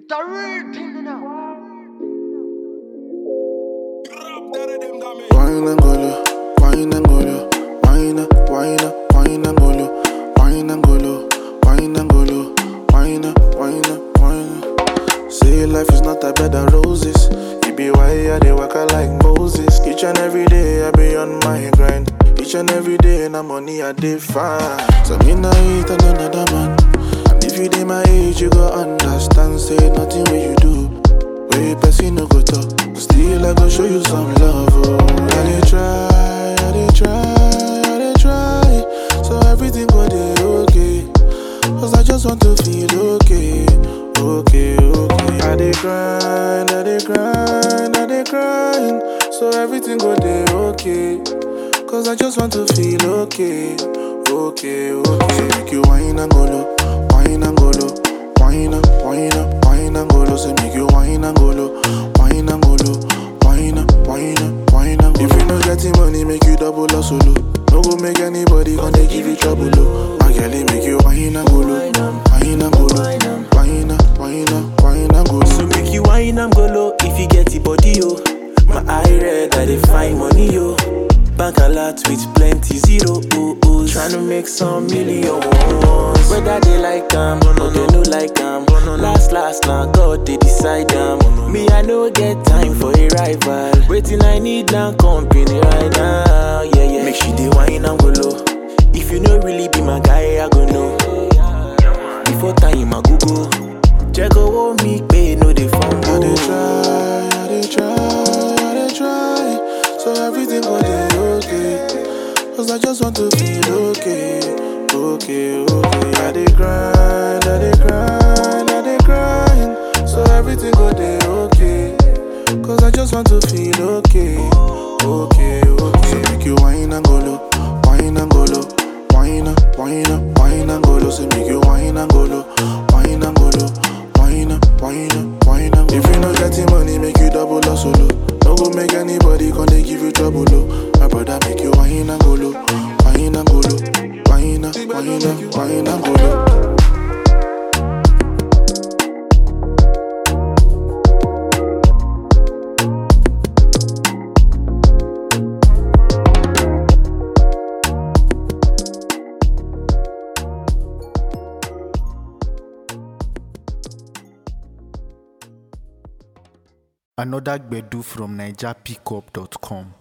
The real thing now. Wine and golo, wine and golo, wine and golo, wine and golo, wine and golo, wine. Say life is not a bed of roses. It be why I dey waka like Moses. Each and every day I be on my grind. Each and every day na money I dey find. So me nah hate on another man. And if you dey my age, you go understand. Say nothing when you do. Way person no go talk. Still I go show you some love. Oh, I dey try. So everything go dey okay. Cause I just want to feel okay. I dey grind. So everything go dey okay. Cause I just want to feel okay. So make you wine and go low, wine and go low, wine and go low. So make you wine and go low, wine and go low, wine and go. If you no getting money, make you double or solo. No go make anybody gonna give you trouble. My girl, make you wine and go low, wine and go low, wine and go low. So make you wine and go low if you get the body, yo. My eye red, I dey find money, yo. Bank a lot with plenty zero, tryna make some millions. Whether they like them or they no like them. Last, now God they decide them. Me, I no get time for a rival. Waiting, I need now company right now. Yeah. Make sure they wine and go low. If you no really be my guy, I go know. Before time, I go. Check out me, pay no they phone. I dey try. So everything go dey okay. Cause I just want to feel okay. I dey grind. So everything go dey okay. Cause I just want to feel okay. So make you wine and go low, wine and go low, wine and go low. So make you wine and go low, wine and go low, wine and go. If you no getting money, make you double or solo. No go make anybody gonna give you trouble. My brother make you wine and go low, wine and go low, wine and go low. Another Gbedu from NigerPickup.com.